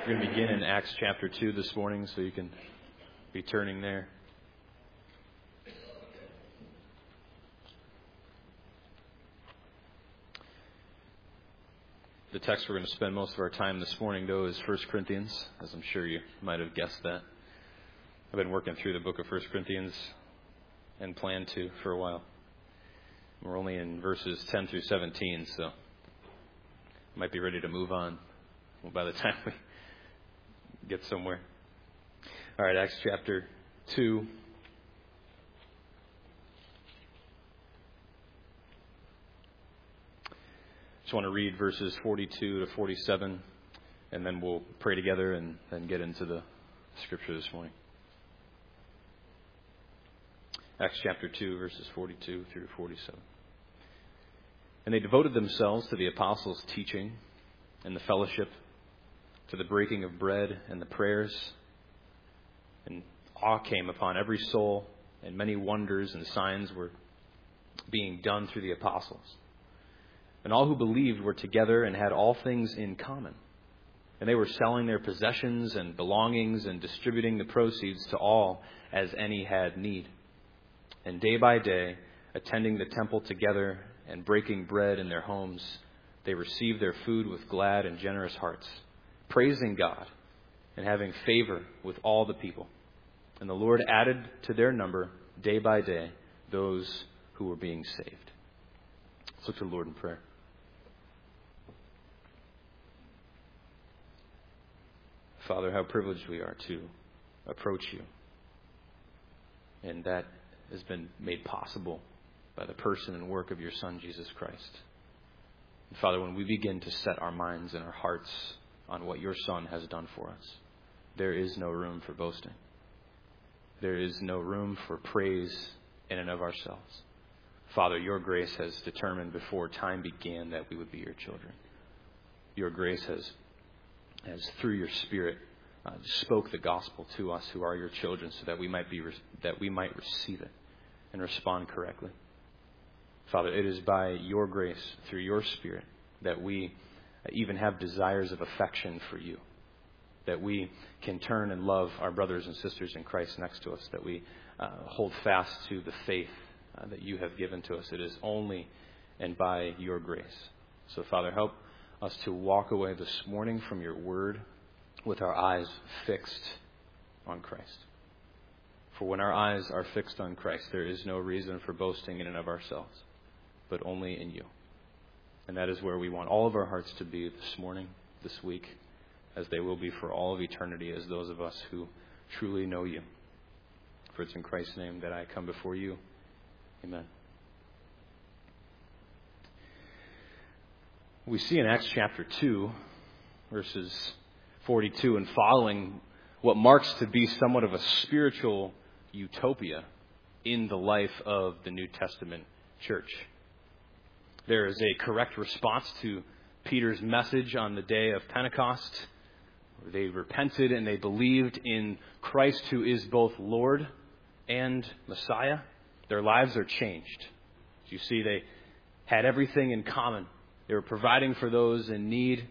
We're going to begin in Acts chapter 2 this morning, so you can be turning there. The text we're going to spend most of our time this morning, though, is 1 Corinthians, as I'm sure you might have guessed that. I've been working through the book of 1 Corinthians and plan to for a while. We're only in verses 10 through 17, so might be ready to move on by the time we get somewhere. All right, Acts chapter 2. Just want to read verses 42 to 47, and then we'll pray together and then get into the scripture this morning. Acts chapter 2, verses 42 through 47. And they devoted themselves to the apostles' teaching and the fellowship, to the breaking of bread and the prayers. And awe came upon every soul, and many wonders and signs were being done through the apostles. And all who believed were together and had all things in common. And they were selling their possessions and belongings and distributing the proceeds to all as any had need. And day by day, attending the temple together and breaking bread in their homes, they received their food with glad and generous hearts, praising God and having favor with all the people. And the Lord added to their number day by day those who were being saved. Let's look to the Lord in prayer. Father, how privileged we are to approach you. And that has been made possible by the person and work of your Son, Jesus Christ. And Father, when we begin to set our minds and our hearts on what your Son has done for us, there is no room for boasting. There is no room for praise in and of ourselves. Father, your grace has determined before time began that we would be your children. Your grace has through your Spirit spoke the gospel to us who are your children, so that we might receive it and respond correctly. Father, it is by your grace, through your Spirit, that we even have desires of affection for you, that we can turn and love our brothers and sisters in Christ next to us, that we hold fast to the faith that you have given to us. It is only and by your grace. So, Father, help us to walk away this morning from your word with our eyes fixed on Christ. For when our eyes are fixed on Christ, there is no reason for boasting in and of ourselves, but only in you. And that is where we want all of our hearts to be this morning, this week, as they will be for all of eternity, as those of us who truly know you. For it's in Christ's name that I come before you. Amen. We see in Acts chapter 2, verses 42 and following, what marks to be somewhat of a spiritual utopia in the life of the New Testament church. There is a correct response to Peter's message on the day of Pentecost. They repented and they believed in Christ, who is both Lord and Messiah. Their lives are changed. As you see, they had everything in common. They were providing for those in need.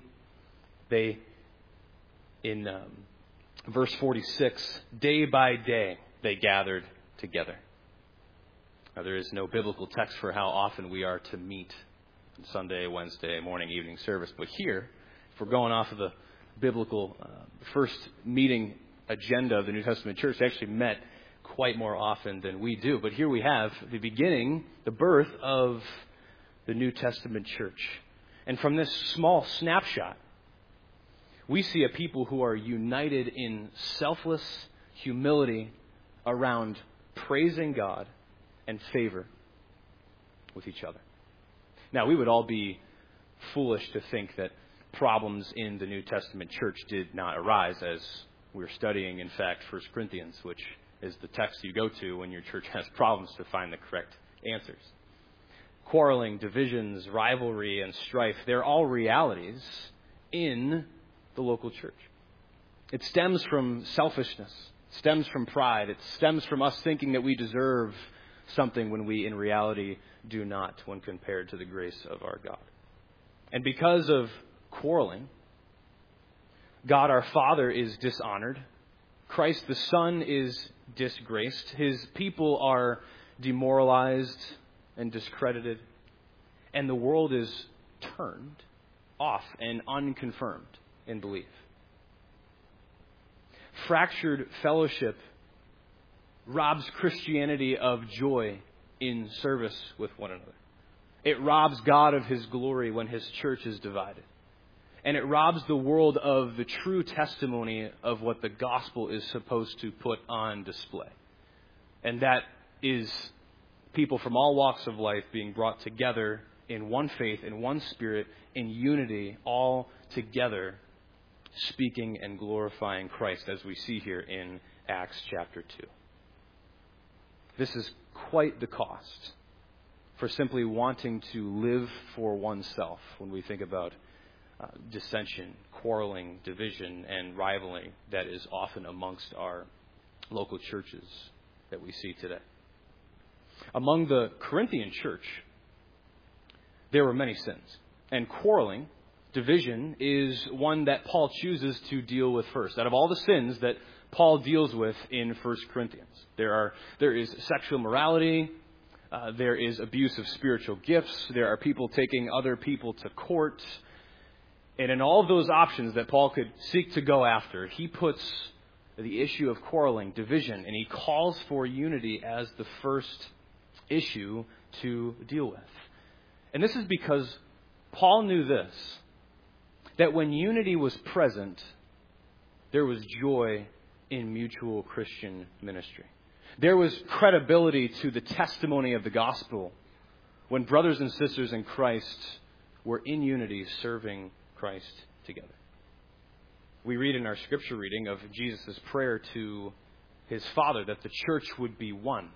In verse 46, day by day they gathered together. Now, there is no biblical text for how often we are to meet on Sunday, Wednesday, morning, evening service. But here, if we're going off of the biblical first meeting agenda of the New Testament church, they actually met quite more often than we do. But here we have the beginning, the birth of the New Testament church. And from this small snapshot, we see a people who are united in selfless humility around praising God and favor with each other. Now, we would all be foolish to think that problems in the New Testament church did not arise as we're studying, in fact, 1 Corinthians, which is the text you go to when your church has problems to find the correct answers. Quarreling, divisions, rivalry, and strife, they're all realities in the local church. It stems from selfishness, stems from pride, it stems from us thinking that we deserve something when we in reality do not, when compared to the grace of our God. And because of quarreling, God our Father is dishonored. Christ the Son is disgraced. His people are demoralized and discredited. And the world is turned off and unconfirmed in belief. Fractured fellowship robs Christianity of joy in service with one another. It robs God of His glory when His church is divided. And it robs the world of the true testimony of what the gospel is supposed to put on display. And that is people from all walks of life being brought together in one faith, in one spirit, in unity, all together, speaking and glorifying Christ, as we see here in Acts chapter 2. This is quite the cost for simply wanting to live for oneself when we think about dissension, quarreling, division, and rivaling that is often amongst our local churches that we see today. Among the Corinthian church, there were many sins. And quarreling, division, is one that Paul chooses to deal with first. Out of all the sins that Paul deals with in 1 Corinthians, there is sexual morality, there is abuse of spiritual gifts, there are people taking other people to court. And in all of those options that Paul could seek to go after, he puts the issue of quarreling, division, and he calls for unity as the first issue to deal with. And this is because Paul knew this, that when unity was present, there was joy in mutual Christian ministry. There was credibility to the testimony of the gospel when brothers and sisters in Christ were in unity serving Christ together. We read in our scripture reading of Jesus' prayer to His Father that the church would be one.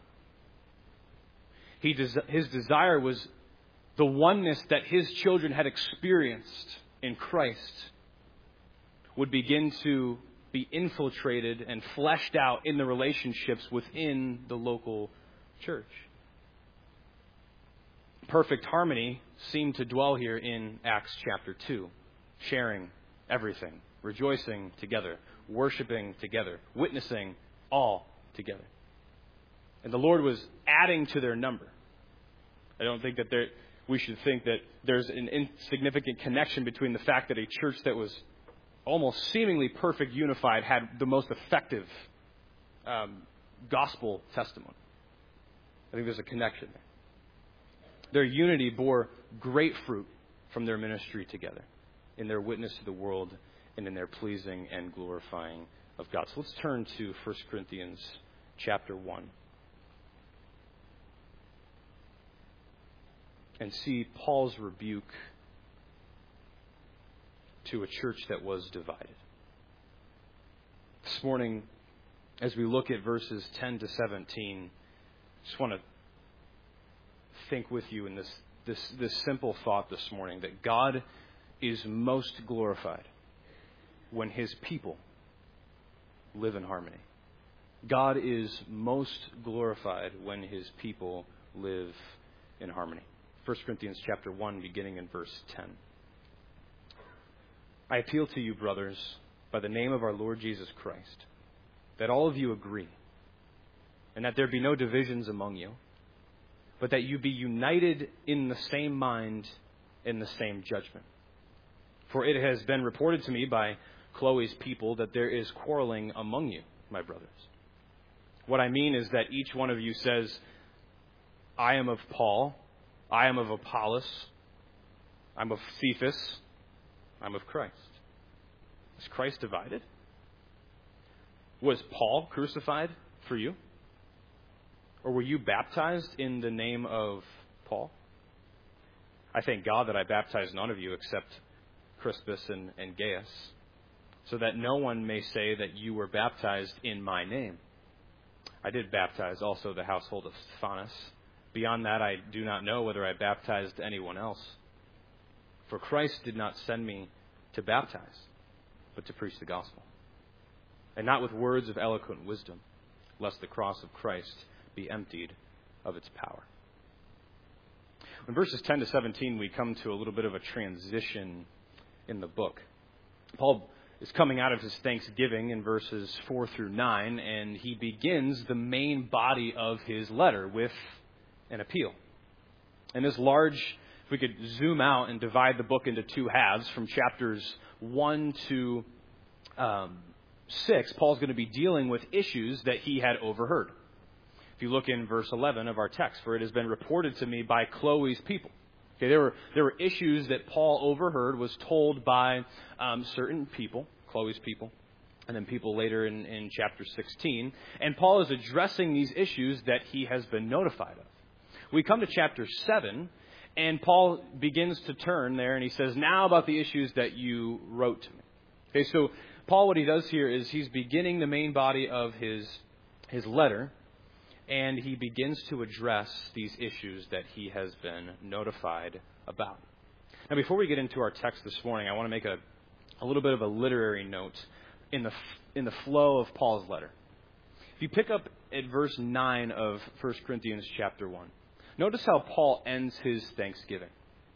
His desire was the oneness that His children had experienced in Christ would begin to be infiltrated and fleshed out in the relationships within the local church. Perfect harmony seemed to dwell here in Acts chapter 2. Sharing everything, rejoicing together, worshiping together, witnessing all together. And the Lord was adding to their number. I don't think that we should think that there's an insignificant connection between the fact that a church that was almost seemingly perfect, unified, had the most effective gospel testimony. I think there's a connection there. Their unity bore great fruit from their ministry together, in their witness to the world, and in their pleasing and glorifying of God. So let's turn to 1 Corinthians chapter 1 and see Paul's rebuke to a church that was divided. This morning, as we look at verses 10 to 17, I just want to think with you in this simple thought this morning, that God is most glorified when His people live in harmony. God is most glorified when His people live in harmony. 1 Corinthians chapter 1, beginning in verse 10. I appeal to you, brothers, by the name of our Lord Jesus Christ, that all of you agree, and that there be no divisions among you, but that you be united in the same mind, in the same judgment. For it has been reported to me by Chloe's people that there is quarreling among you, my brothers. What I mean is that each one of you says, I am of Paul, I am of Apollos, I'm of Cephas, I'm of Christ. Is Christ divided? Was Paul crucified for you? Or were you baptized in the name of Paul? I thank God that I baptized none of you except Crispus and Gaius, so that no one may say that you were baptized in my name. I did baptize also the household of Stephanas. Beyond that, I do not know whether I baptized anyone else. For Christ did not send me to baptize, but to preach the gospel. And not with words of eloquent wisdom, lest the cross of Christ be emptied of its power. In verses 10 to 17, we come to a little bit of a transition in the book. Paul is coming out of his thanksgiving in verses 4 through 9, and he begins the main body of his letter with an appeal. And this large, if we could zoom out and divide the book into two halves, from chapters 1 to 6, Paul's going to be dealing with issues that he had overheard. If you look in verse 11 of our text, for it has been reported to me by Chloe's people. Okay, there were issues that Paul overheard, was told by certain people, Chloe's people, and then people later in chapter 16. And Paul is addressing these issues that he has been notified of. We come to chapter 7, and Paul begins to turn there, and he says, now about the issues that you wrote to me. Okay, so Paul, what he does here is he's beginning the main body of his letter, and he begins to address these issues that he has been notified about. Now, before we get into our text this morning, I want to make a little bit of a literary note in the flow of Paul's letter. If you pick up at verse 9 of 1 Corinthians chapter 1, notice how Paul ends his thanksgiving.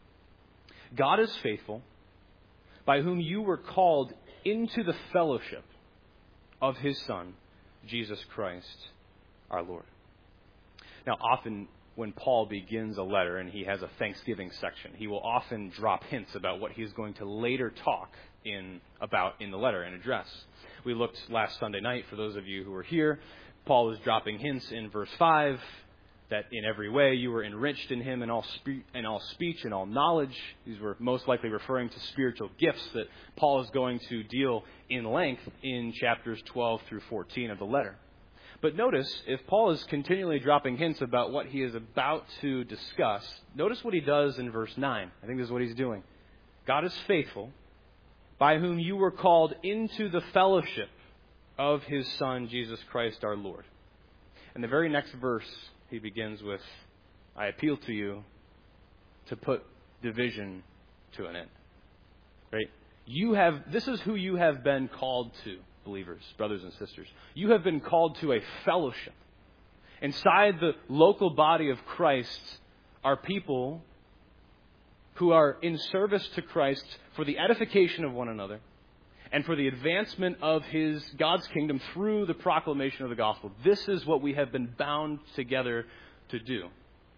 God is faithful, by whom you were called into the fellowship of his Son, Jesus Christ, our Lord. Now, often when Paul begins a letter and he has a thanksgiving section, he will often drop hints about what he's going to later talk about in the letter and address. We looked last Sunday night, for those of you who were here, Paul was dropping hints in verse 5 that in every way you were enriched in him in all speech and all knowledge. These were most likely referring to spiritual gifts that Paul is going to deal in length in chapters 12 through 14 of the letter. But notice, if Paul is continually dropping hints about what he is about to discuss, notice what he does in verse 9. I think this is what he's doing. God is faithful, by whom you were called into the fellowship of his Son, Jesus Christ our Lord. And the very next verse, he begins with, I appeal to you to put division to an end. Right? This is who you have been called to, believers, brothers and sisters. You have been called to a fellowship. Inside the local body of Christ are people who are in service to Christ for the edification of one another and for the advancement of God's kingdom through the proclamation of the gospel. This is what we have been bound together to do.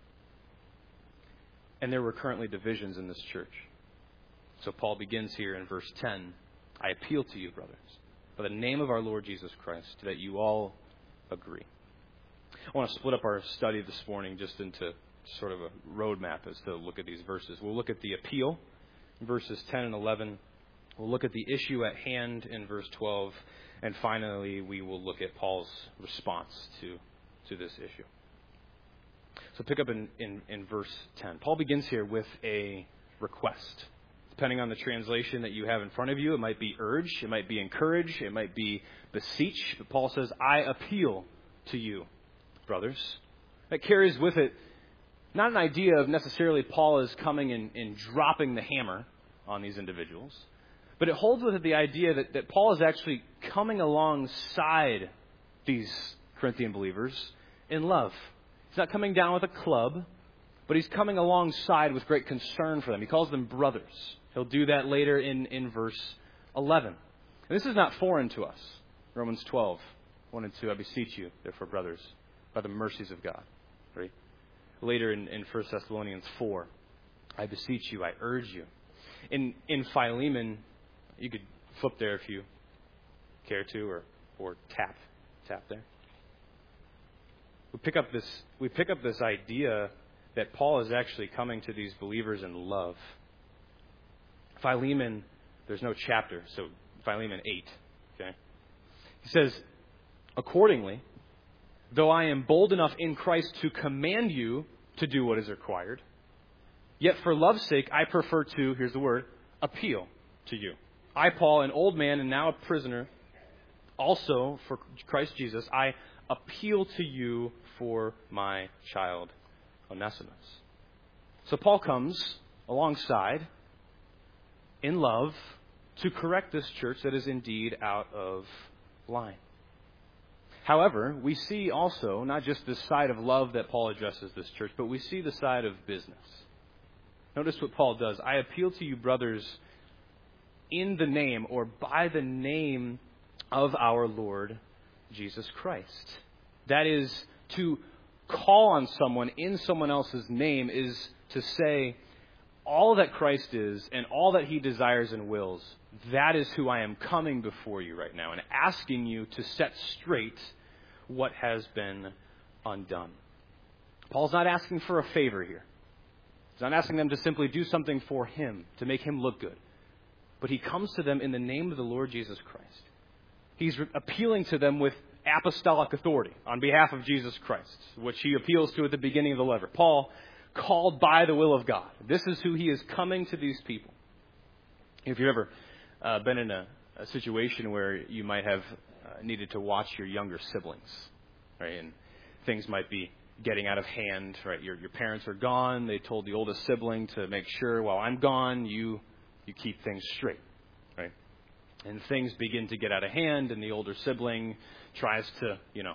And there were currently divisions in this church. So Paul begins here in verse 10, I appeal to you, brothers, by the name of our Lord Jesus Christ, that you all agree. I want to split up our study this morning just into sort of a roadmap as to look at these verses. We'll look at the appeal in verses 10 and 11. We'll look at the issue at hand in verse 12. And finally, we will look at Paul's response to this issue. So pick up in verse 10. Paul begins here with a request. Depending on the translation that you have in front of you, it might be urge, it might be encourage, it might be beseech. But Paul says, I appeal to you, brothers. That carries with it not an idea of necessarily Paul is coming and dropping the hammer on these individuals, but it holds with it the idea that Paul is actually coming alongside these Corinthian believers in love. He's not coming down with a club, but he's coming alongside with great concern for them. He calls them brothers. He'll do that later in verse 11. And this is not foreign to us. Romans 12, 1 and 2, I beseech you, therefore, brothers, by the mercies of God. Right? Later in 1 Thessalonians 4, I beseech you, I urge you. In Philemon, you could flip there if you care to, or tap there. We pick up this idea that Paul is actually coming to these believers in love. Philemon, there's no chapter, so Philemon 8. Okay? He says, accordingly, though I am bold enough in Christ to command you to do what is required, yet for love's sake I prefer to, here's the word, appeal to you. I, Paul, an old man and now a prisoner, also for Christ Jesus, I appeal to you for my child, Onesimus. So Paul comes alongside, in love, to correct this church that is indeed out of line. However, we see also not just this side of love that Paul addresses this church, but we see the side of business. Notice what Paul does. I appeal to you, brothers, in the name or by the name of our Lord Jesus Christ. That is, to call on someone in someone else's name is to say, all that Christ is and all that he desires and wills, that is who I am coming before you right now and asking you to set straight what has been undone. Paul's not asking for a favor here. He's not asking them to simply do something for him, to make him look good. But he comes to them in the name of the Lord Jesus Christ. He's appealing to them with apostolic authority on behalf of Jesus Christ, which he appeals to at the beginning of the letter. Paul, called by the will of God. This is who he is coming to these people. If you've ever been in a situation where you might have needed to watch your younger siblings, right, and things might be getting out of hand, right? Your parents are gone. They told the oldest sibling to make sure while I'm gone, you keep things straight, right? And things begin to get out of hand, and the older sibling tries to,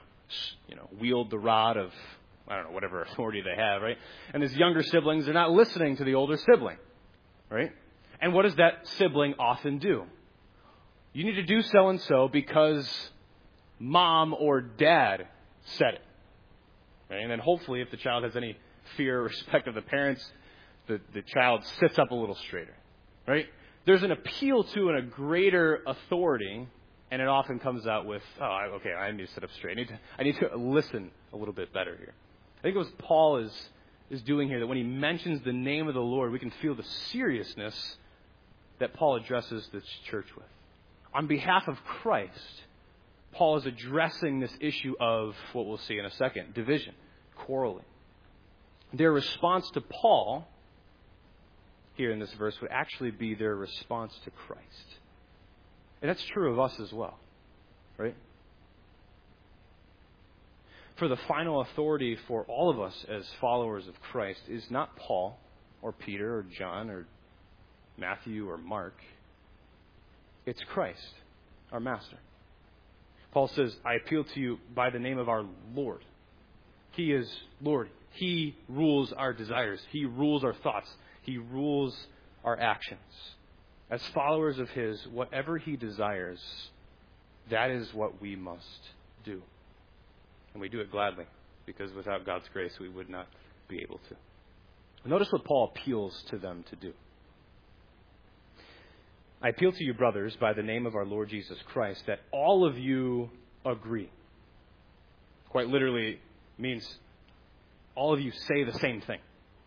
wield the rod of, whatever authority they have, right? And these younger siblings are not listening to the older sibling, right? And what does that sibling often do? You need to do so and so because mom or dad said it. Right? And then hopefully if the child has any fear or respect of the parents, the child sits up a little straighter. Right? There's an appeal to a greater authority, and it often comes out with, I need to sit up straight. I need to listen a little bit better here. I think what Paul is doing here, that when he mentions the name of the Lord, we can feel the seriousness that Paul addresses this church with. On behalf of Christ, Paul is addressing this issue of what we'll see in a second, division, quarreling. Their response to Paul here in this verse would actually be their response to Christ. And that's true of us as well, right? For the final authority for all of us as followers of Christ is not Paul or Peter or John or Matthew or Mark. It's Christ, our Master. Paul says, I appeal to you by the name of our Lord. He is Lord. He rules our desires. He rules our thoughts. He rules our actions. As followers of his, whatever he desires, that is what we must do. And we do it gladly, because without God's grace, we would not be able to. Notice what Paul appeals to them to do. I appeal to you, brothers, by the name of our Lord Jesus Christ, that all of you agree. Quite literally means all of you say the same thing.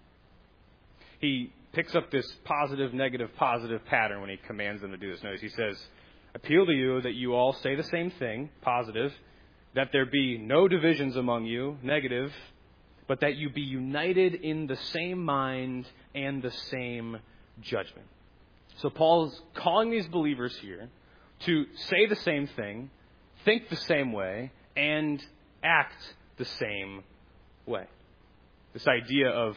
He picks up this positive, negative, positive pattern when he commands them to do this. Notice he says, appeal to you that you all say the same thing, positive, that there be no divisions among you, negative, but that you be united in the same mind and the same judgment. So Paul's calling these believers here to say the same thing, think the same way, and act the same way. This idea of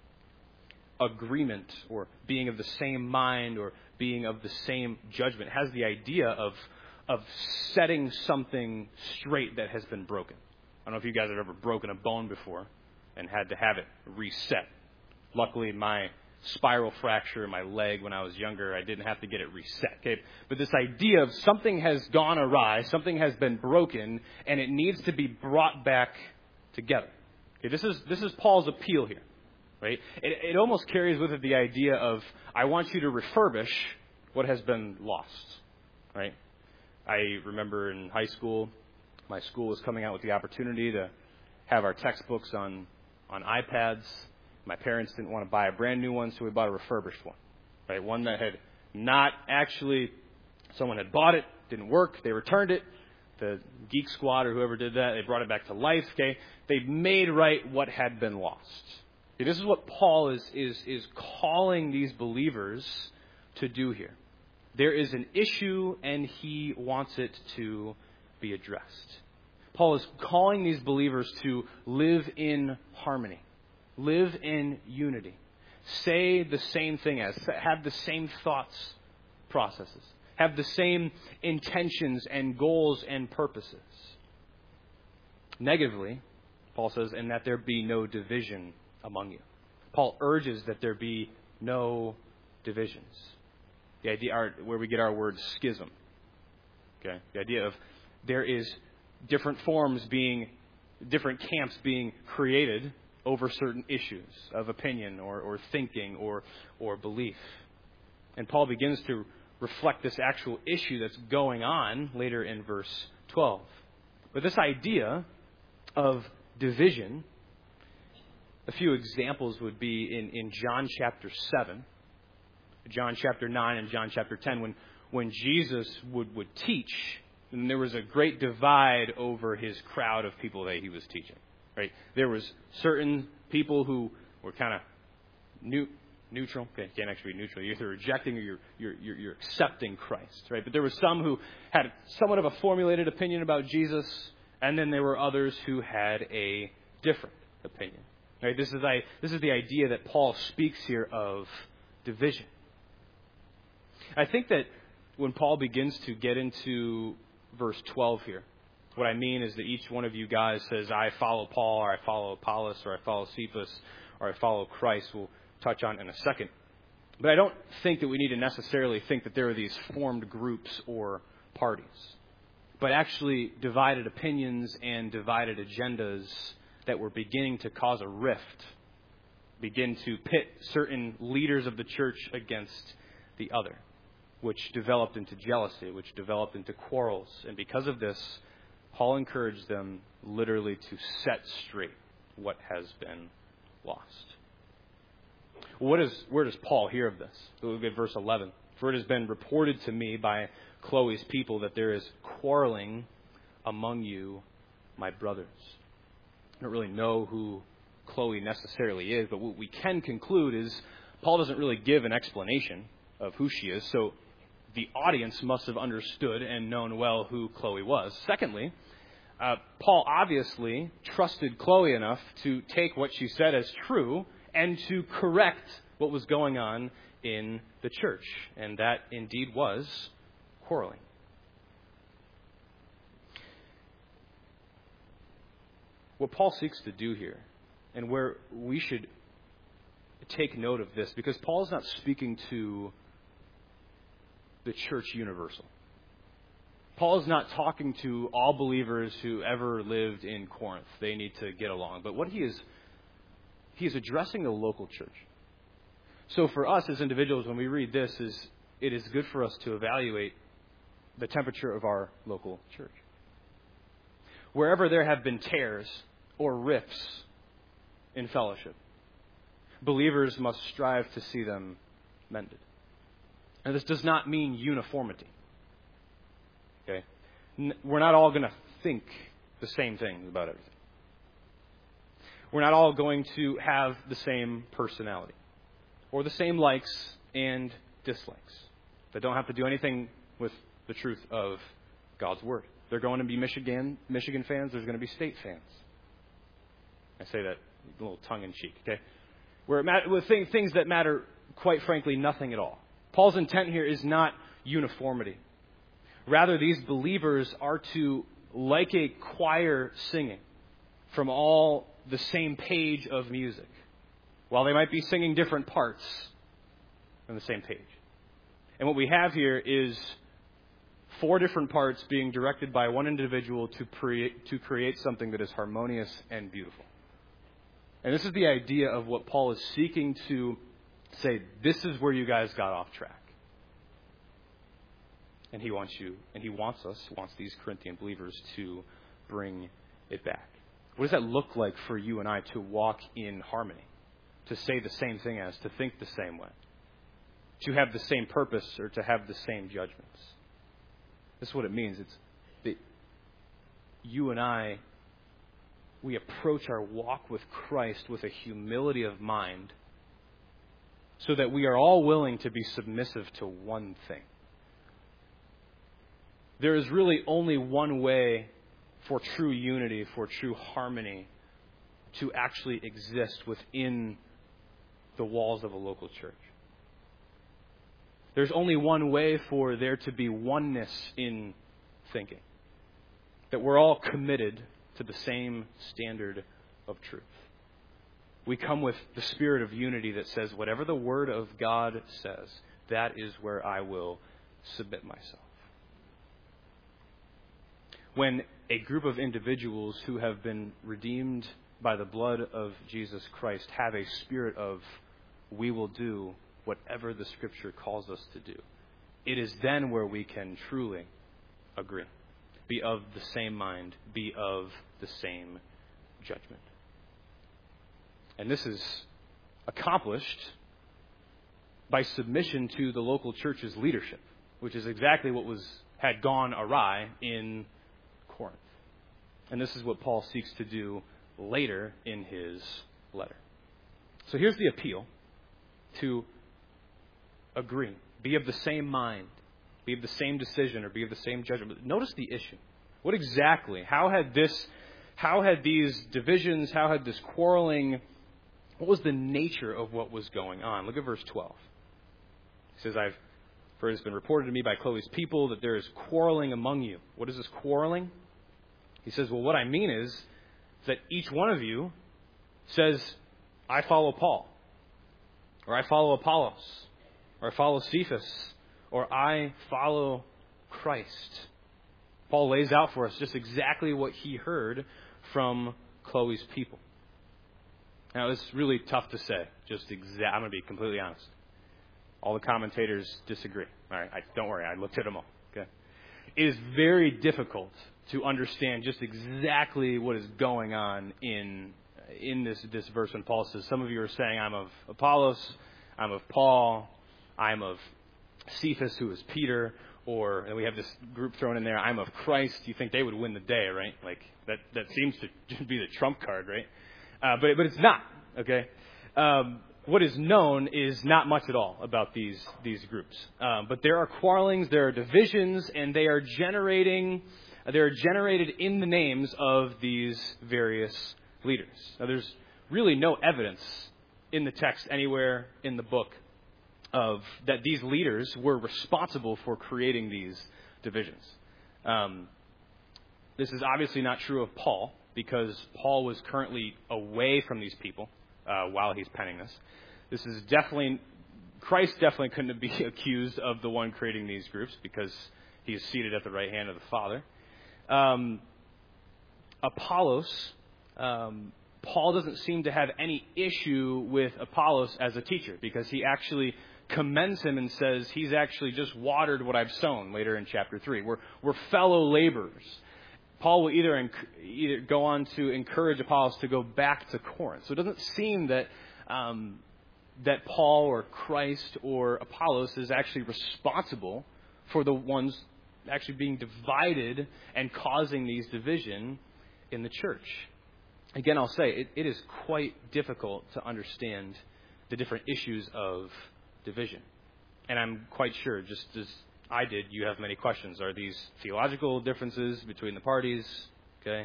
agreement or being of the same mind or being of the same judgment has the idea of setting something straight that has been broken. I don't know if you guys have ever broken a bone before and had to have it reset. Luckily, my spiral fracture in my leg when I was younger, I didn't have to get it reset. Okay? But this idea of something has gone awry, something has been broken, and it needs to be brought back together. Okay? This is Paul's appeal here. Right? It almost carries with it the idea of, I want you to refurbish what has been lost. Right? I remember in high school, my school was coming out with the opportunity to have our textbooks on iPads. My parents didn't want to buy a brand new one, so we bought a refurbished one. Right? One that had not actually, someone had bought it, didn't work, they returned it. The Geek Squad or whoever did that, they brought it back to life. Okay? They made right what had been lost. Okay, this is what Paul is calling these believers to do here. There is an issue, and he wants it to be addressed. Paul is calling these believers to live in harmony. Live in unity. Say the same thing as. Have the same thoughts processes. Have the same intentions and goals and purposes. Negatively, Paul says, and that there be no division among you. Paul urges that there be no divisions. The idea, where we get our word schism. Okay? The idea of there is different camps being created over certain issues of opinion or thinking or belief. And Paul begins to reflect this actual issue that's going on later in verse 12. But this idea of division, a few examples would be in John chapter 7, John chapter 9, and John chapter 10, when Jesus would teach, and there was a great divide over his crowd of people that he was teaching. Right? There was certain people who were kind of neutral. Okay, you can't actually be neutral. You're either rejecting or you're accepting Christ. Right? But there were some who had somewhat of a formulated opinion about Jesus, and then there were others who had a different opinion. Right? This is the idea that Paul speaks here of division. I think that when Paul begins to get into verse 12 here, what I mean is that each one of you guys says, I follow Paul, or I follow Apollos, or I follow Cephas, or I follow Christ. We'll touch on in a second. But I don't think that we need to necessarily think that there are these formed groups or parties, but actually divided opinions and divided agendas that were beginning to cause a rift, begin to pit certain leaders of the church against the other, which developed into jealousy, which developed into quarrels. And because of this, Paul encouraged them literally to set straight what has been lost. Where does Paul hear of this? Look at verse 11. For it has been reported to me by Chloe's people that there is quarreling among you, my brothers. I don't really know who Chloe necessarily is, but what we can conclude is Paul doesn't really give an explanation of who she is, so the audience must have understood and known well who Chloe was. Secondly, Paul obviously trusted Chloe enough to take what she said as true and to correct what was going on in the church. And that indeed was quarreling. What Paul seeks to do here, and where we should take note of this, because Paul is not speaking to the church universal. Paul is not talking to all believers who ever lived in Corinth. They need to get along. But what he is addressing the local church. So for us as individuals, when we read this, it is good for us to evaluate the temperature of our local church. Wherever there have been tears or rifts in fellowship, believers must strive to see them mended. And this does not mean uniformity. Okay? We're not all going to think the same things about everything. We're not all going to have the same personality or the same likes and dislikes that don't have to do anything with the truth of God's Word. They're going to be Michigan fans. There's going to be State fans. I say that a little tongue-in-cheek, okay? With things that matter, quite frankly, nothing at all. Paul's intent here is not uniformity. Rather, these believers are to, like a choir singing, from all the same page of music, while they might be singing different parts on the same page. And what we have here is 4 different parts being directed by one individual to create something that is harmonious and beautiful. And this is the idea of what Paul is seeking to say, this is where you guys got off track. And he wants these Corinthian believers to bring it back. What does that look like for you and I to walk in harmony? To say the same thing as, to think the same way? To have the same purpose or to have the same judgments? This is what it means. It's that you and I, we approach our walk with Christ with a humility of mind so that we are all willing to be submissive to one thing. There is really only one way for true unity, for true harmony to actually exist within the walls of a local church. There's only one way for there to be oneness in thinking. That we're all committed to the same standard of truth. We come with the spirit of unity that says whatever the Word of God says, that is where I will submit myself. When a group of individuals who have been redeemed by the blood of Jesus Christ have a spirit of, we will do whatever the Scripture calls us to do, it is then where we can truly agree, be of the same mind, be of the same judgment. And this is accomplished by submission to the local church's leadership, which is exactly what had gone awry in Corinth. And this is what Paul seeks to do later in his letter. So here's the appeal: to agree, be of the same mind, be of the same decision, or be of the same judgment. But notice the issue. What exactly? How had these divisions, how had this quarreling, what was the nature of what was going on? Look at verse 12. He says, for it has been reported to me by Chloe's people that there is quarreling among you. What is this quarreling? He says, well, what I mean is that each one of you says, I follow Paul, or I follow Apollos, or I follow Cephas, or I follow Christ. Paul lays out for us just exactly what he heard from Chloe's people. Now, it's really tough to say. I'm going to be completely honest. All the commentators disagree. All right, don't worry. I looked at them all. Okay. It is very difficult to understand just exactly what is going on in this verse when Paul says, some of you are saying, I'm of Apollos, I'm of Paul, I'm of Cephas, who is Peter, and we have this group thrown in there, I'm of Christ. You think they would win the day, right? Like, that seems to be the trump card, right? But it's not, okay? What is known is not much at all about these groups. But there are quarrelings, there are divisions, and they are generated in the names of these various leaders. Now, there's really no evidence in the text anywhere in the book of that these leaders were responsible for creating these divisions. This is obviously not true of Paul, because Paul was currently away from these people while he's penning this. Christ definitely couldn't be accused of the one creating these groups, because he is seated at the right hand of the Father. Apollos, Paul doesn't seem to have any issue with Apollos as a teacher, because he actually commends him and says he's actually just watered what I've sown later in chapter 3. We're fellow laborers. Paul will either go on to encourage Apollos to go back to Corinth. So it doesn't seem that Paul or Christ or Apollos is actually responsible for the ones actually being divided and causing these division in the church. Again, I'll say it is quite difficult to understand the different issues of division. And I'm quite sure, just as I did, you have many questions. Are these theological differences between the parties? Okay.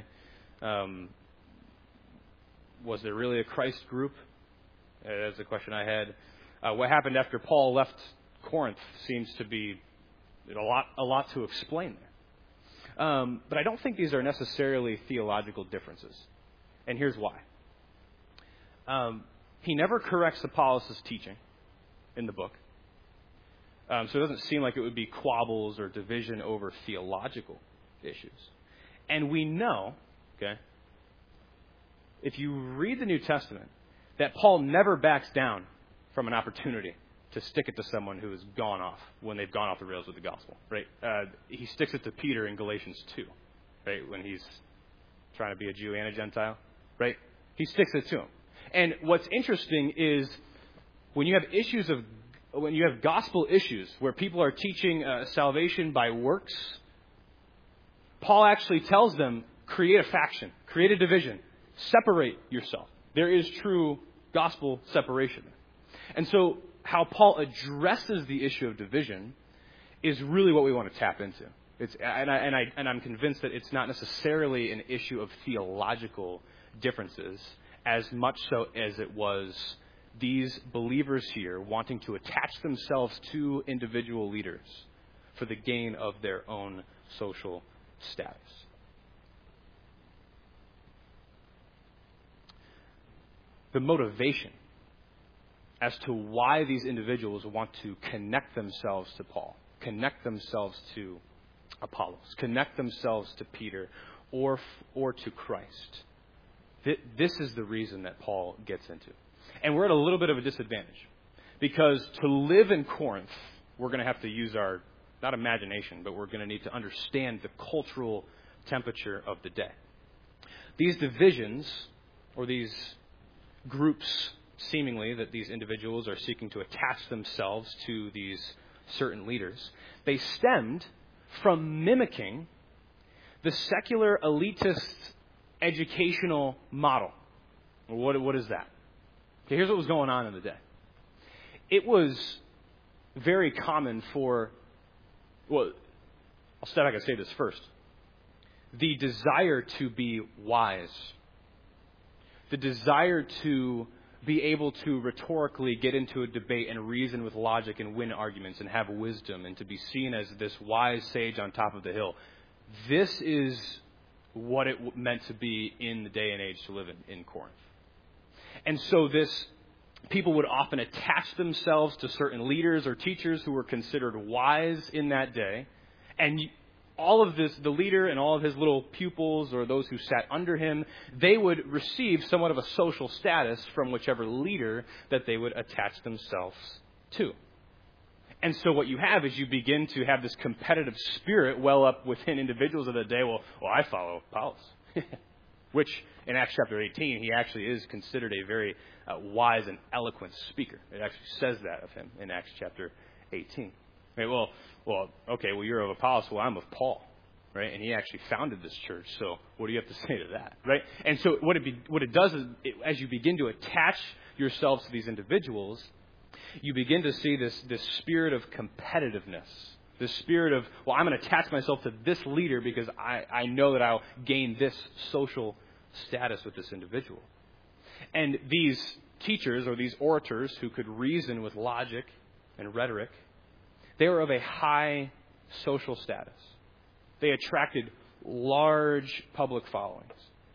Was there really a Christ group? That's a question I had. What happened after Paul left Corinth seems to be a lot to explain there. But I don't think these are necessarily theological differences. And here's why. He never corrects Apollos' teaching in the book. So it doesn't seem like it would be quabbles or division over theological issues. And we know, okay, if you read the New Testament, that Paul never backs down from an opportunity to stick it to someone who has gone off when they've gone off the rails with the gospel, right? He sticks it to Peter in Galatians 2, right, when he's trying to be a Jew and a Gentile, right? He sticks it to him. And what's interesting is when you have gospel issues where people are teaching salvation by works, Paul actually tells them, create a faction, create a division, separate yourself. There is true gospel separation. And so how Paul addresses the issue of division is really what we want to tap into. And I'm convinced that it's not necessarily an issue of theological differences as much so as it was these believers here wanting to attach themselves to individual leaders for the gain of their own social status. The motivation as to why these individuals want to connect themselves to Paul, connect themselves to Apollos, connect themselves to Peter, or to Christ. This is the reason that Paul gets into. And we're at a little bit of a disadvantage. Because to live in Corinth, we're going to have to use our, not imagination, but we're going to need to understand the cultural temperature of the day. These divisions, or these groups, seemingly, that these individuals are seeking to attach themselves to these certain leaders, they stemmed from mimicking the secular elitist educational model. What is that? Okay, here's what was going on in the day. It was very common for, well, I'll step back and say this first. The desire to be wise, the desire to be able to rhetorically get into a debate and reason with logic and win arguments and have wisdom and to be seen as this wise sage on top of the hill. This is what it meant to be in the day and age to live in Corinth. And so people would often attach themselves to certain leaders or teachers who were considered wise in that day. And all of this, the leader and all of his little pupils or those who sat under him, they would receive somewhat of a social status from whichever leader that they would attach themselves to. And so what you have is you begin to have this competitive spirit well up within individuals of the day. Well, I follow Apollos. Which, in Acts chapter 18, he actually is considered a very wise and eloquent speaker. It actually says that of him in Acts chapter 18. Right, you're of Apollos. Well, I'm of Paul. Right? And he actually founded this church. So what do you have to say to that? Right? And so what it does is, as you begin to attach yourselves to these individuals, you begin to see this spirit of competitiveness. This spirit of, I'm going to attach myself to this leader because I know that I'll gain this social status with this individual. And these teachers or these orators who could reason with logic and rhetoric, they were of a high social status. They attracted large public followings.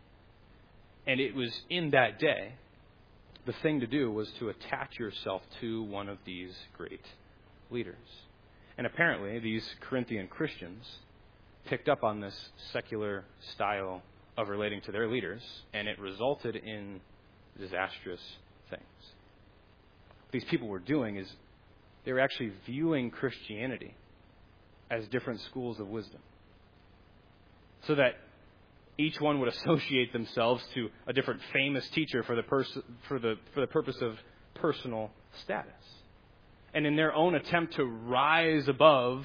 And it was in that day, the thing to do was to attach yourself to one of these great leaders. And apparently, these Corinthian Christians picked up on this secular style of relating to their leaders, and it resulted in disastrous things. What these people were doing is they were actually viewing Christianity as different schools of wisdom, so that each one would associate themselves to a different famous teacher for the purpose of personal status. And in their own attempt to rise above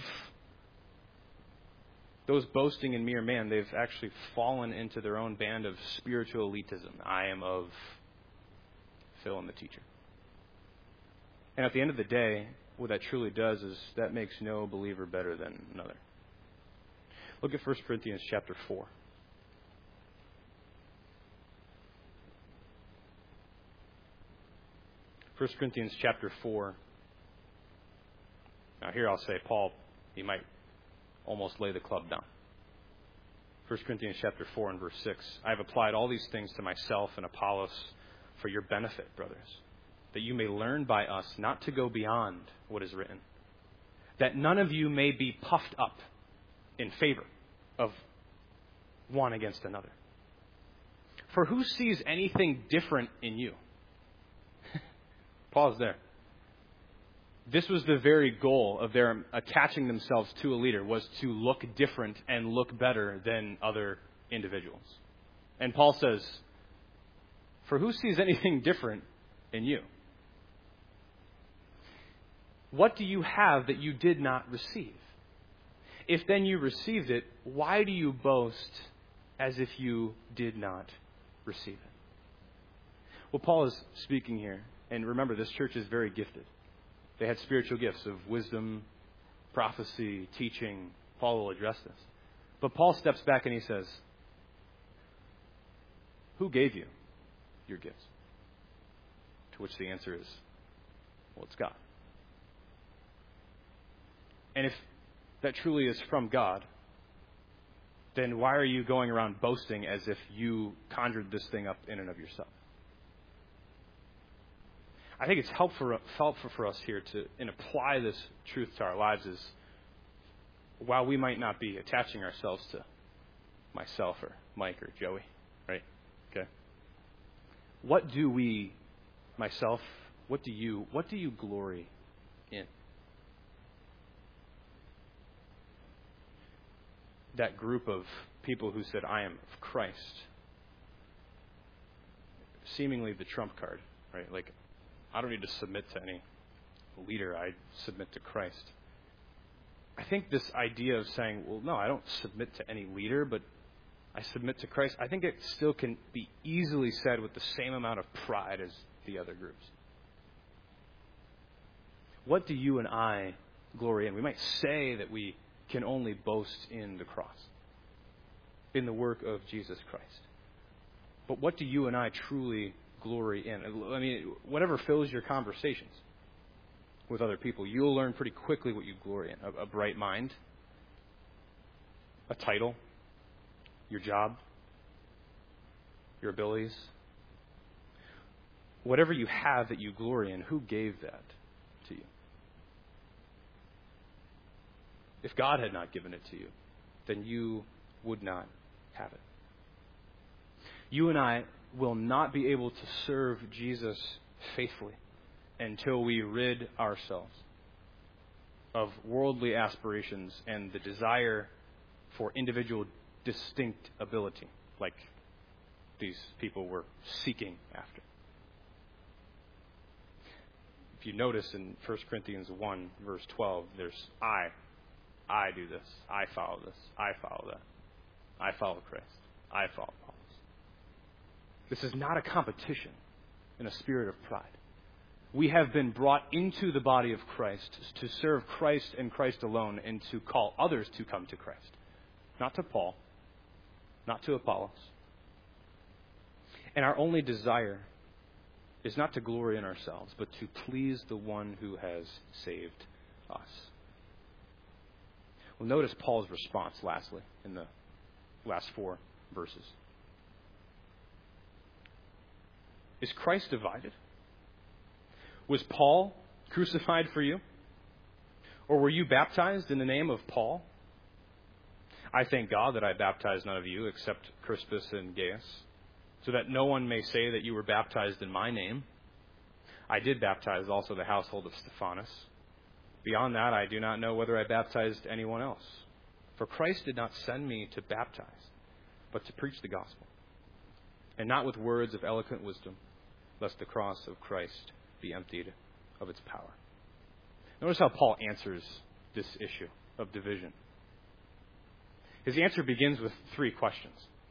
those boasting in mere man, they've actually fallen into their own band of spiritual elitism. I am of Phil and the teacher. And at the end of the day, what that truly does is that makes no believer better than another. Look at 1 Corinthians chapter 4. 1 Corinthians chapter 4. Now here I'll say Paul, he might almost lay the club down. 1 Corinthians chapter 4 and verse 6. I have applied all these things to myself and Apollos for your benefit, brothers, that you may learn by us not to go beyond what is written, that none of you may be puffed up in favor of one against another. For who sees anything different in you? Pause there. This was the very goal of their attaching themselves to a leader, was to look different and look better than other individuals. And Paul says, for who sees anything different in you? What do you have that you did not receive? If then you received it, why do you boast as if you did not receive it? Well, Paul is speaking here. And remember, this church is very gifted. They had spiritual gifts of wisdom, prophecy, teaching. Paul will address this. But Paul steps back and he says, who gave you your gifts? To which the answer is, well, it's God. And if that truly is from God, then why are you going around boasting as if you conjured this thing up in and of yourself? I think it's helpful for us here to and apply this truth to our lives is while we might not be attaching ourselves to myself or Mike or Joey, right? Okay. What do we, myself, what do you glory in? That group of people who said, I am of Christ, seemingly the trump card, right? Like, I don't need to submit to any leader. I submit to Christ. I think this idea of saying, well, no, I don't submit to any leader, but I submit to Christ, I think it still can be easily said with the same amount of pride as the other groups. What do you and I glory in? We might say that we can only boast in the cross, in the work of Jesus Christ. But what do you and I truly glory in? I mean, whatever fills your conversations with other people, you'll learn pretty quickly what you glory in. A bright mind, a title, your job, your abilities. Whatever you have that you glory in, who gave that to you? If God had not given it to you, then you would not have it. You and I will not be able to serve Jesus faithfully until we rid ourselves of worldly aspirations and the desire for individual distinct ability, like these people were seeking after. If you notice in 1 Corinthians 1, verse 12, there's I do this, I follow this, I follow that, I follow Christ, I follow Paul. This is not a competition in a spirit of pride. We have been brought into the body of Christ to serve Christ and Christ alone and to call others to come to Christ. Not to Paul, not to Apollos. And our only desire is not to glory in ourselves, but to please the one who has saved us. Well, notice Paul's response, lastly, in the last 4 verses. Is Christ divided? Was Paul crucified for you? Or were you baptized in the name of Paul? I thank God that I baptized none of you except Crispus and Gaius, so that no one may say that you were baptized in my name. I did baptize also the household of Stephanas. Beyond that, I do not know whether I baptized anyone else. For Christ did not send me to baptize, but to preach the gospel, and not with words of eloquent wisdom, lest the cross of Christ be emptied of its power. Notice how Paul answers this issue of division. His answer begins with 3 questions.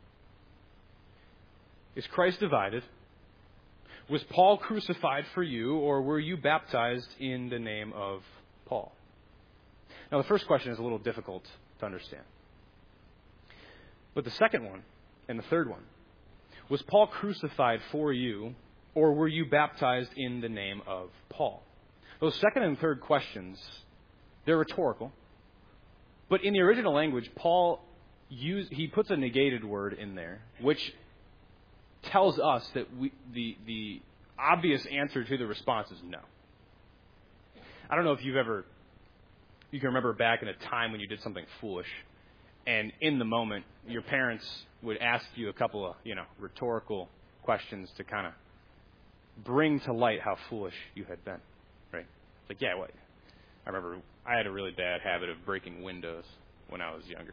Is Christ divided? Was Paul crucified for you, or were you baptized in the name of Paul? Now, the first question is a little difficult to understand. But the second one and the third one, was Paul crucified for you, or were you baptized in the name of Paul? Those second and third questions, they're rhetorical. But in the original language, Paul he puts a negated word in there, which tells us that the obvious answer to the response is no. I don't know if you can remember back in a time when you did something foolish, and in the moment, your parents would ask you a couple of, rhetorical questions to kind of bring to light how foolish you had been, right? It's like, yeah, what? I remember I had a really bad habit of breaking windows when I was younger.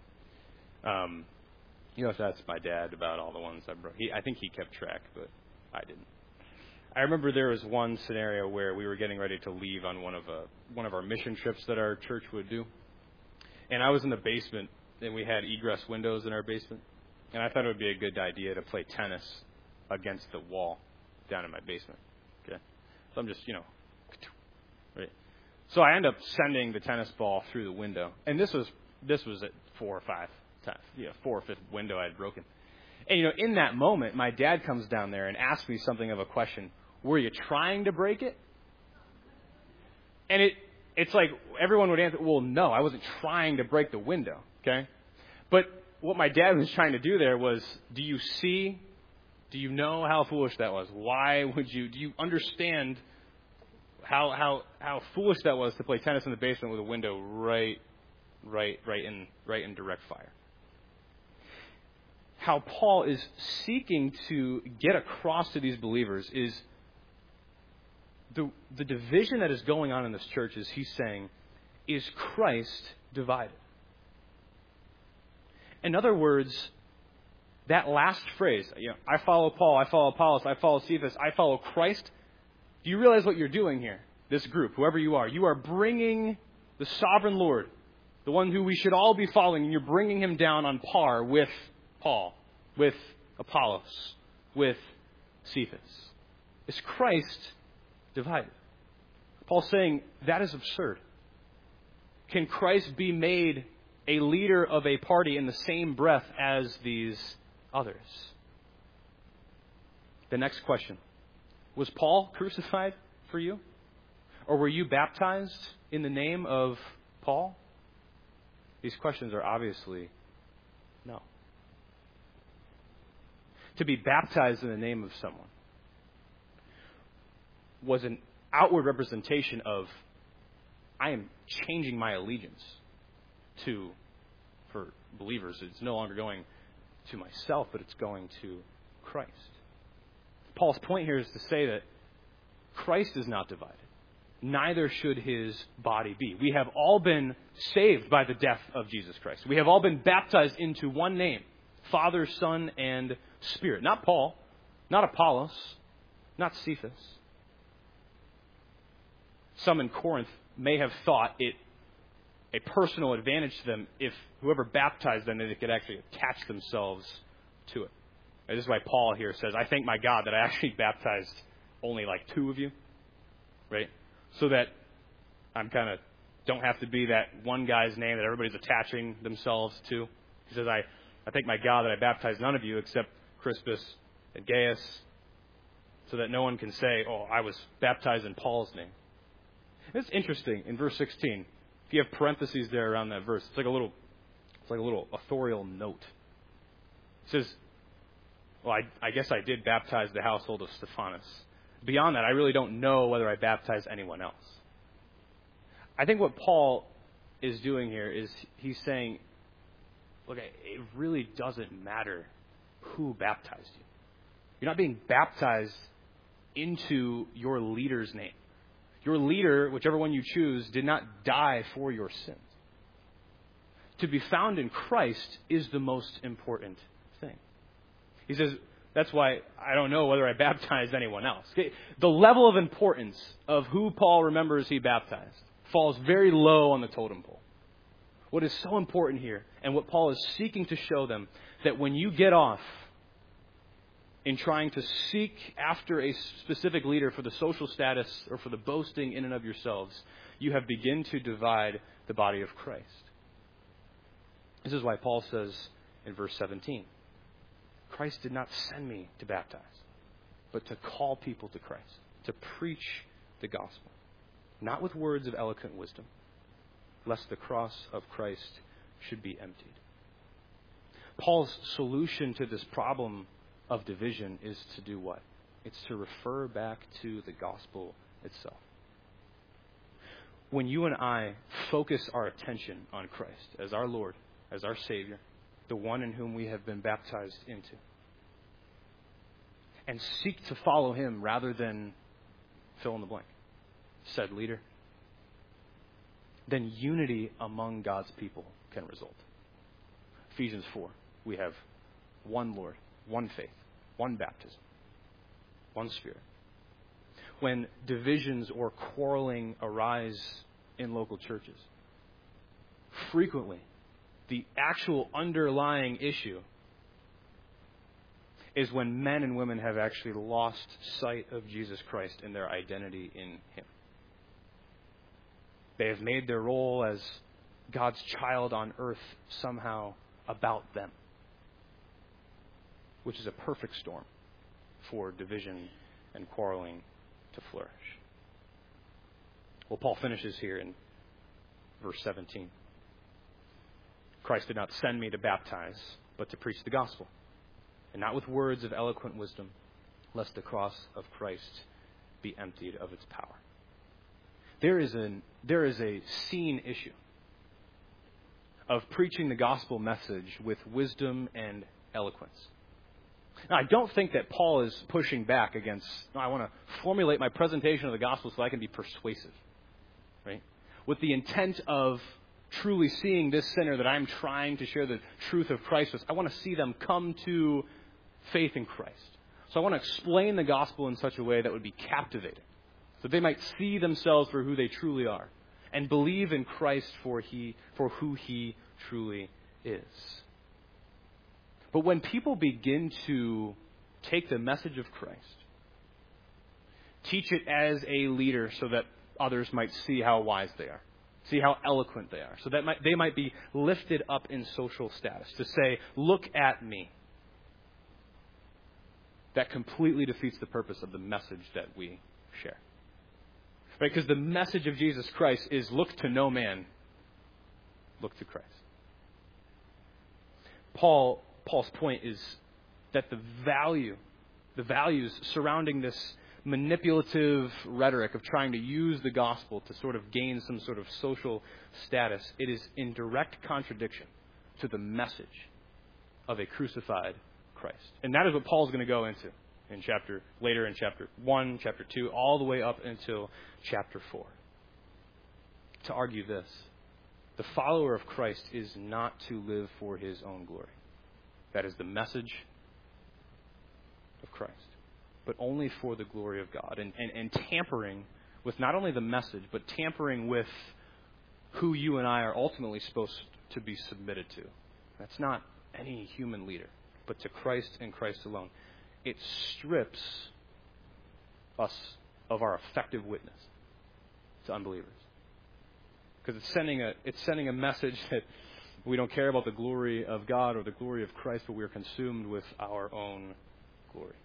If that's my dad about all the ones I broke. I think he kept track, but I didn't. I remember there was one scenario where we were getting ready to leave on one of our mission trips that our church would do. And I was in the basement, and we had egress windows in our basement. And I thought it would be a good idea to play tennis against the wall down in my basement. Okay? So I'm just, right. So I end up sending the tennis ball through the window. And this was at 4 or 5 times, 4th or 5th window I had broken. And, in that moment, my dad comes down there and asks me something of a question. Were you trying to break it? And it's like everyone would answer, well, no, I wasn't trying to break the window, okay? But what my dad was trying to do there was, do you see Do you know how foolish that was? Why would you? Do you understand how foolish that was to play tennis in the basement with a window right in direct fire? How Paul is seeking to get across to these believers is the division that is going on in this church. Is he's saying, is Christ divided? In other words, that last phrase, I follow Paul, I follow Apollos, I follow Cephas, I follow Christ. Do you realize what you're doing here? This group, whoever you are bringing the sovereign Lord, the one who we should all be following, and you're bringing him down on par with Paul, with Apollos, with Cephas. Is Christ divided? Paul's saying that is absurd. Can Christ be made a leader of a party in the same breath as these others? The next question. Was Paul crucified for you? Or were you baptized in the name of Paul? These questions are obviously no. To be baptized in the name of someone was an outward representation of, I am changing my allegiance to, for believers, it's no longer going to myself, but it's going to Christ. Paul's point here is to say that Christ is not divided. Neither should his body be. We have all been saved by the death of Jesus Christ. We have all been baptized into one name, Father, Son, and Spirit. Not Paul, not Apollos, not Cephas. Some in Corinth may have thought it a personal advantage to them if whoever baptized them, they could actually attach themselves to it. And this is why Paul here says, I thank my God that I actually baptized only like 2 of you, right? So that I'm don't have to be that one guy's name that everybody's attaching themselves to. He says, I thank my God that I baptized none of you except Crispus and Gaius, so that no one can say, oh, I was baptized in Paul's name. It's interesting in verse 16. If you have parentheses there around that verse, it's like a little authorial note. It says, well, I guess I did baptize the household of Stephanas. Beyond that, I really don't know whether I baptized anyone else. I think what Paul is doing here is he's saying, look, it really doesn't matter who baptized you. You're not being baptized into your leader's name. Your leader, whichever one you choose, did not die for your sins. To be found in Christ is the most important thing. He says, that's why I don't know whether I baptized anyone else. The level of importance of who Paul remembers he baptized falls very low on the totem pole. What is so important here, and what Paul is seeking to show them, that when you get off in trying to seek after a specific leader for the social status or for the boasting in and of yourselves, you have begun to divide the body of Christ. This is why Paul says in verse 17, Christ did not send me to baptize, but to call people to Christ, to preach the gospel, not with words of eloquent wisdom, lest the cross of Christ should be emptied. Paul's solution to this problem of division is to do what? It's to refer back to the gospel itself. When you and I focus our attention on Christ as our Lord, as our Savior, the one in whom we have been baptized into, and seek to follow him rather than fill in the blank, said leader, then unity among God's people can result. Ephesians 4, we have one Lord, one faith, one baptism, one Spirit. When divisions or quarreling arise in local churches, frequently the actual underlying issue is when men and women have actually lost sight of Jesus Christ and their identity in him. They have made their role as God's child on earth somehow about them, which is a perfect storm for division and quarreling to flourish. Well, Paul finishes here in verse 17. Christ did not send me to baptize, but to preach the gospel. and not with words of eloquent wisdom, lest the cross of Christ be emptied of its power. There is a seen issue of preaching the gospel message with wisdom and eloquence. Now, I don't think that Paul is pushing back against, no, I want to formulate my presentation of the gospel so I can be persuasive, right? With the intent of truly seeing this sinner that I'm trying to share the truth of Christ with, I want to see them come to faith in Christ. So I want to explain the gospel in such a way that would be captivating, so they might see themselves for who they truly are and believe in Christ for who He truly is. But when people begin to take the message of Christ, teach it as a leader so that others might see how wise they are, see how eloquent they are, so that they might be lifted up in social status, to say, look at me, that completely defeats the purpose of the message that we share. Right? Because the message of Jesus Christ is look to no man, look to Christ. Paul's point is that the values surrounding this manipulative rhetoric of trying to use the gospel to sort of gain some sort of social status, it is in direct contradiction to the message of a crucified Christ. And that is what Paul's going to go into later in chapter 1, chapter 2, all the way up until chapter 4. To argue this: the follower of Christ is not to live for his own glory. That is the message of Christ, but only for the glory of God. And tampering with not only the message, but tampering with who you and I are ultimately supposed to be submitted to. That's not any human leader, but to Christ and Christ alone. It strips us of our effective witness to unbelievers. Because it's sending a message that we don't care about the glory of God or the glory of Christ, but we are consumed with our own glory.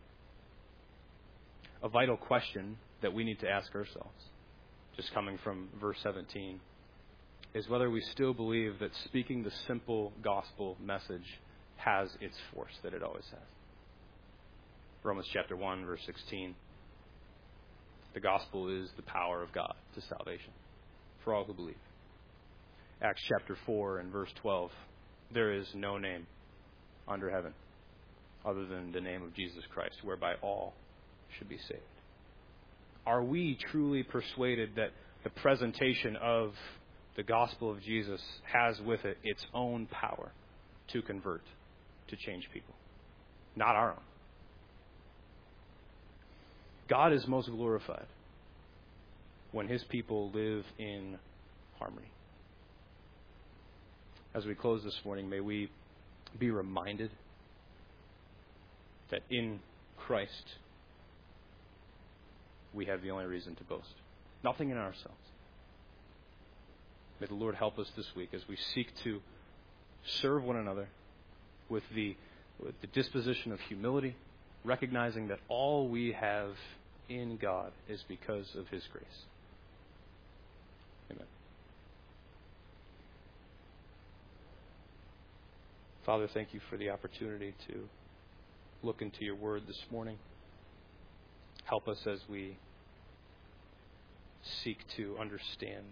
A vital question that we need to ask ourselves, just coming from verse 17, is whether we still believe that speaking the simple gospel message has its force that it always has. Romans chapter 1, verse 16. The gospel is the power of God to salvation for all who believe. Acts chapter 4 and verse 12. There is no name under heaven other than the name of Jesus Christ, whereby all should be saved. Are we truly persuaded that the presentation of the gospel of Jesus has with it its own power to convert, to change people? Not our own. God is most glorified when His people live in harmony. As we close this morning, may we be reminded that in Christ we have the only reason to boast. Nothing in ourselves. May the Lord help us this week as we seek to serve one another with the disposition of humility, recognizing that all we have in God is because of His grace. Amen. Father, thank you for the opportunity to look into your word this morning. Help us as we seek to understand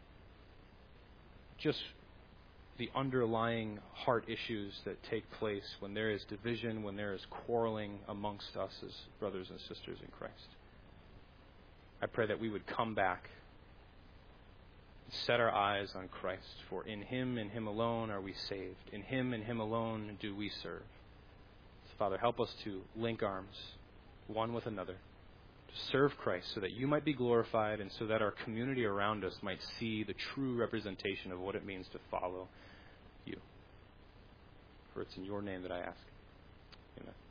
just the underlying heart issues that take place when there is division, when there is quarreling amongst us as brothers and sisters in Christ. I pray that we would come back and set our eyes on Christ, for in Him and Him alone are we saved. In Him and Him alone do we serve. So, Father, help us to link arms one with another, to serve Christ so that you might be glorified and so that our community around us might see the true representation of what it means to follow you. For it's in your name that I ask. Amen.